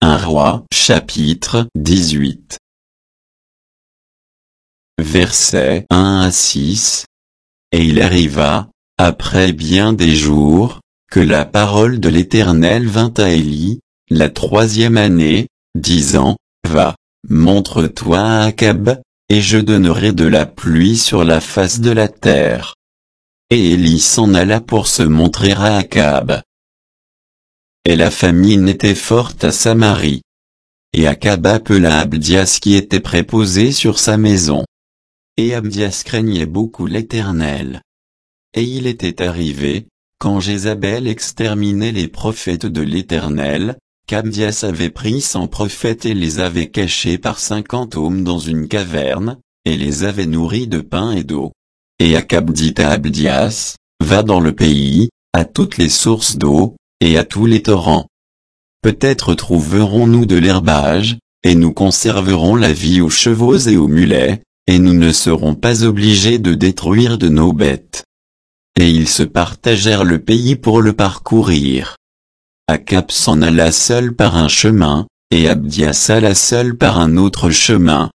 1 Roi chapitre 18. Versets 1 à 6. Et il arriva, après bien des jours, que la parole de l'Éternel vint à Élie, la 3e année, disant, Va, montre-toi à Akab, et je donnerai de la pluie sur la face de la terre. Et Élie s'en alla pour se montrer à Akab. Et la famine était forte à Samarie. Et Akab appela Abdias qui était préposé sur sa maison. Et Abdias craignait beaucoup l'Éternel. Et il était arrivé, quand Jézabel exterminait les prophètes de l'Éternel, qu'Abdias avait pris 100 prophètes et les avait cachés par 50 hommes dans une caverne, et les avait nourris de pain et d'eau. Et Akab dit à Abdias, Va dans le pays, à toutes les sources d'eau, et à tous les torrents. Peut-être trouverons-nous de l'herbage, et nous conserverons la vie aux chevaux et aux mulets, et nous ne serons pas obligés de détruire de nos bêtes. Et ils se partagèrent le pays pour le parcourir. Akab s'en alla seul par un chemin, et Abdias alla seul par un autre chemin.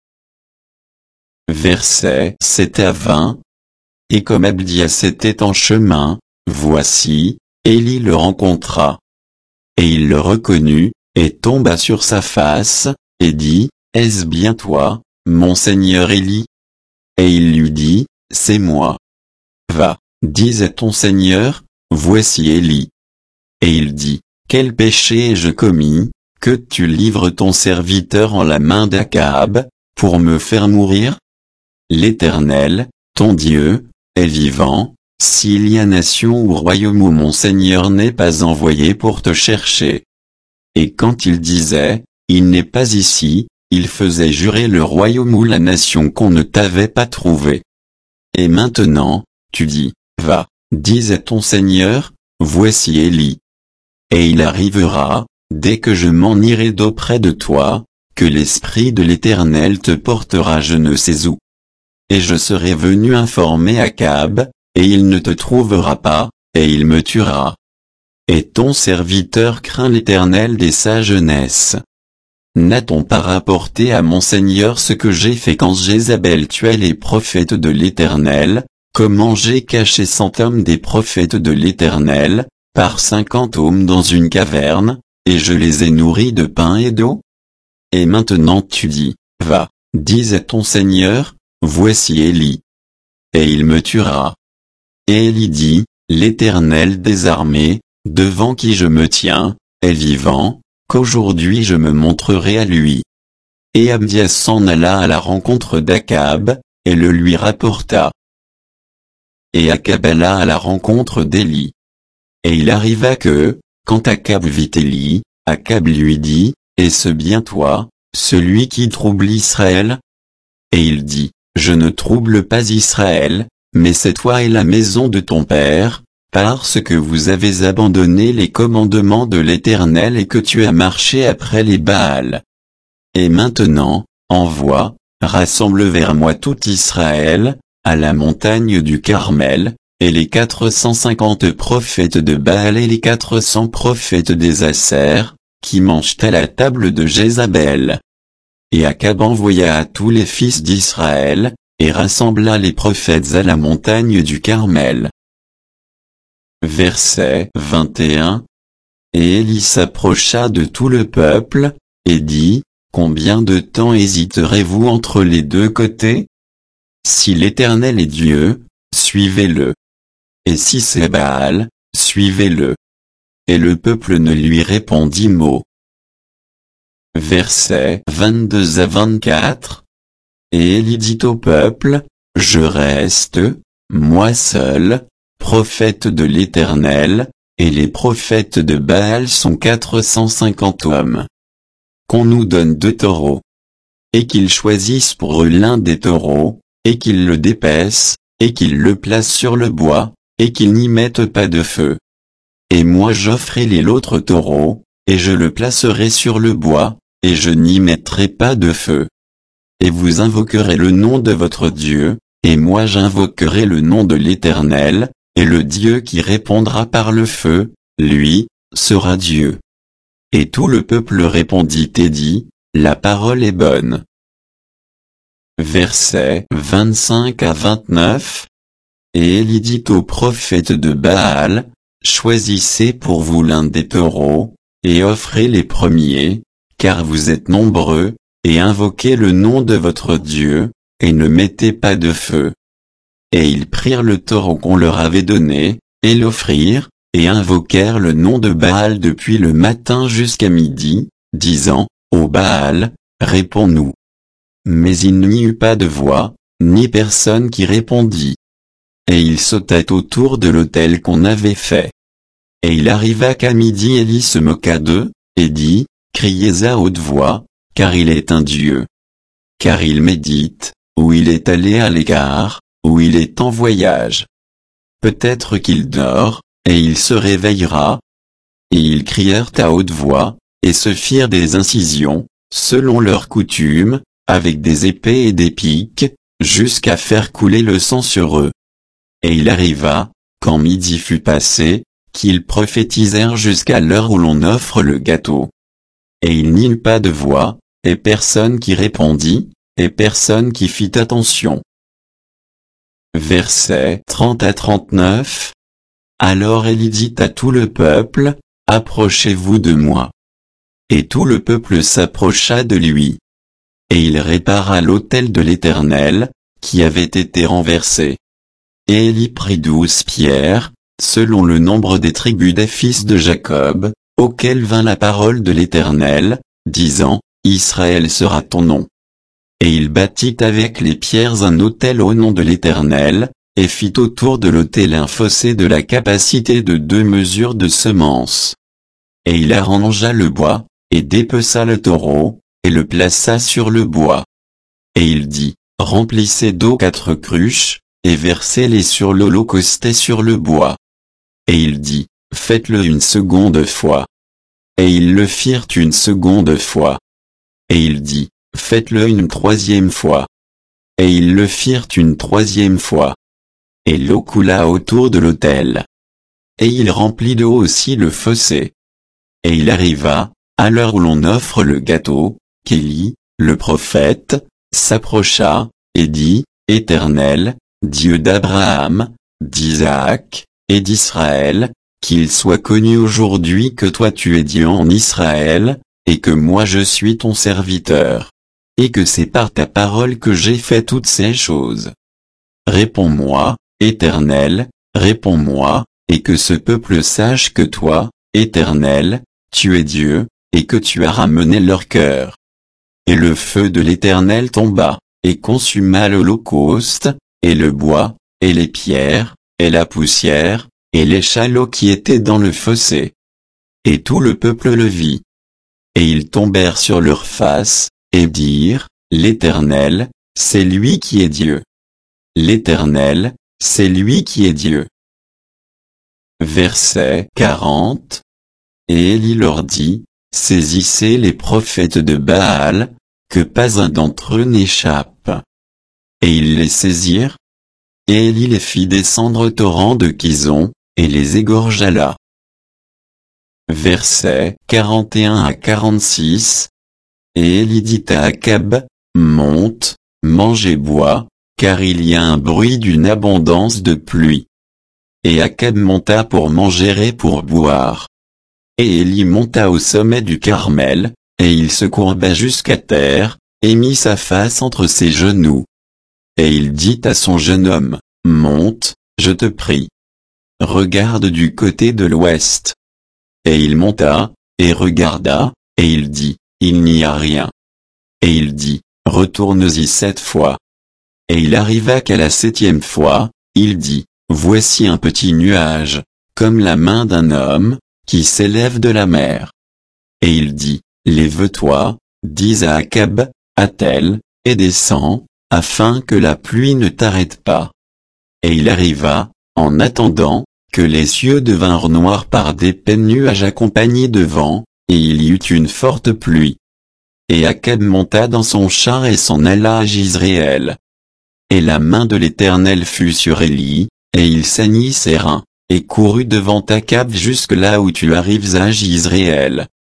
Versets 7 à 20. Et comme Abdias était en chemin, voici, Élie le rencontra. Et il le reconnut, et tomba sur sa face, et dit, Est-ce bien toi, mon seigneur Élie? Et il lui dit, C'est moi. Va, dis à ton seigneur, voici Élie. Et il dit, Quel péché ai-je commis, que tu livres ton serviteur en la main d'Akab, pour me faire mourir? L'Éternel, ton Dieu, est vivant, s'il y a nation ou royaume où mon Seigneur n'est pas envoyé pour te chercher. Et quand il disait, il n'est pas ici, il faisait jurer le royaume ou la nation qu'on ne t'avait pas trouvé. Et maintenant, tu dis, va, dis à ton Seigneur, voici Élie. Et il arrivera, dès que je m'en irai d'auprès de toi, que l'Esprit de l'Éternel te portera je ne sais où. Et je serai venu informer Akab, et il ne te trouvera pas, et il me tuera. Et ton serviteur craint l'Éternel dès sa jeunesse. N'a-t-on pas rapporté à mon Seigneur ce que j'ai fait quand Jézabel tuait les prophètes de l'Éternel, comment j'ai caché 100 hommes des prophètes de l'Éternel, par 50 hommes dans une caverne, et je les ai nourris de pain et d'eau? Et maintenant tu dis, va, dis à ton Seigneur, voici Élie. Et il me tuera. Et Élie dit, l'Éternel des armées, devant qui je me tiens, est vivant, qu'aujourd'hui je me montrerai à lui. Et Abdias s'en alla à la rencontre d'Akab, et le lui rapporta. Et Akab alla à la rencontre d'Élie. Et il arriva que, quand Akab vit Élie, Akab lui dit, Est-ce bien toi, celui qui trouble Israël? Et il dit, Je ne trouble pas Israël, mais c'est toi et la maison de ton père, parce que vous avez abandonné les commandements de l'Éternel et que tu as marché après les Baals. Et maintenant, envoie, rassemble vers moi tout Israël, à la montagne du Carmel, et les 450 prophètes de Baal et les 400 prophètes des Assers, qui mangent à la table de Jézabel. Et Akab envoya à tous les fils d'Israël, et rassembla les prophètes à la montagne du Carmel. Verset 21. Et Élie s'approcha de tout le peuple, et dit, Combien de temps hésiterez-vous entre les deux côtés? Si l'Éternel est Dieu, suivez-le. Et si c'est Baal, suivez-le. Et le peuple ne lui répondit mot. Versets 22 à 24. Et Élie dit au peuple, Je reste, moi seul, prophète de l'Éternel, et les prophètes de Baal sont 450 hommes. Qu'on nous donne 2 taureaux. Et qu'ils choisissent pour eux l'un des taureaux, et qu'ils le dépaissent, et qu'ils le placent sur le bois, et qu'ils n'y mettent pas de feu. Et moi j'offrirai l'autre taureau, et je le placerai sur le bois, et je n'y mettrai pas de feu. Et vous invoquerez le nom de votre Dieu, et moi j'invoquerai le nom de l'Éternel, et le Dieu qui répondra par le feu, lui, sera Dieu. Et tout le peuple répondit et dit, la parole est bonne. Versets 25 à 29. Et Élie dit aux prophètes de Baal, choisissez pour vous l'un des taureaux, et offrez les premiers, car vous êtes nombreux, et invoquez le nom de votre Dieu, et ne mettez pas de feu. Et ils prirent le taureau qu'on leur avait donné, et l'offrirent, et invoquèrent le nom de Baal depuis le matin jusqu'à midi, disant, ô Baal, réponds-nous. Mais il n'y eut pas de voix, ni personne qui répondit. Et il sauta autour de l'autel qu'on avait fait. Et il arriva qu'à midi Élie se moqua d'eux, et dit, criez à haute voix, car il est un Dieu. Car il médite, ou il est allé à l'écart, ou il est en voyage. Peut-être qu'il dort, et il se réveillera. Et ils crièrent à haute voix, et se firent des incisions, selon leur coutume, avec des épées et des piques, jusqu'à faire couler le sang sur eux. Et il arriva, quand midi fut passé, qu'ils prophétisèrent jusqu'à l'heure où l'on offre le gâteau. Et il n'y eut pas de voix, et personne qui répondit, et personne qui fit attention. Versets 30 à 39. Alors Élie dit à tout le peuple, approchez-vous de moi. Et tout le peuple s'approcha de lui. Et il répara l'autel de l'Éternel, qui avait été renversé. Et Élie prit 12 pierres, selon le nombre des tribus des fils de Jacob, auxquelles vint la parole de l'Éternel, disant, Israël sera ton nom. Et il bâtit avec les pierres un autel au nom de l'Éternel, et fit autour de l'autel un fossé de la capacité de 2 mesures de semence. Et il arrangea le bois, et dépeça le taureau, et le plaça sur le bois. Et il dit, remplissez d'eau 4 cruches, et versez-les sur l'holocauste et sur le bois. Et il dit, faites-le une seconde fois. Et ils le firent une seconde fois. Et il dit, faites-le une 3e fois. Et ils le firent une 3e fois. Et l'eau coula autour de l'autel. Et il remplit d'eau aussi le fossé. Et il arriva, à l'heure où l'on offre le gâteau, qu'Élie, le prophète, s'approcha, et dit, Éternel, Dieu d'Abraham, d'Isaac, et d'Israël, qu'il soit connu aujourd'hui que toi tu es Dieu en Israël, et que moi je suis ton serviteur. Et que c'est par ta parole que j'ai fait toutes ces choses. Réponds-moi, Éternel, réponds-moi, et que ce peuple sache que toi, Éternel, tu es Dieu, et que tu as ramené leur cœur. Et le feu de l'Éternel tomba, et consuma l'holocauste, et le bois, et les pierres, et la poussière, et les chalots qui étaient dans le fossé. Et tout le peuple le vit. Et ils tombèrent sur leurs faces, et dirent, l'Éternel, c'est lui qui est Dieu. L'Éternel, c'est lui qui est Dieu. Verset 40. Et Élie leur dit, saisissez les prophètes de Baal, que pas un d'entre eux n'échappe. Et ils les saisirent. Et Élie les fit descendre au torrent de Kison, et les égorgea là. Versets 41 à 46. Et Élie dit à Akab, monte, mange et bois, car il y a un bruit d'une abondance de pluie. Et Akab monta pour manger et pour boire. Et Élie monta au sommet du Carmel, et il se courba jusqu'à terre, et mit sa face entre ses genoux. Et il dit à son jeune homme, monte, je te prie. Regarde du côté de l'ouest. Et il monta, et regarda, et il dit, il n'y a rien. Et il dit, retourne-y 7 fois. Et il arriva qu'à la 7e fois, il dit, voici un petit nuage, comme la main d'un homme, qui s'élève de la mer. Et il dit, lève-toi, dis à Akab, attelle, et descends, afin que la pluie ne t'arrête pas. Et il arriva, en attendant, que les cieux devinrent noirs par d'épais nuages accompagnés de vent, et il y eut une forte pluie. Et Akab monta dans son char et s'en alla à Jizréel. Et la main de l'Éternel fut sur Élie, et il saignit ses reins, et courut devant Akab jusque là où tu arrives à Jizréel.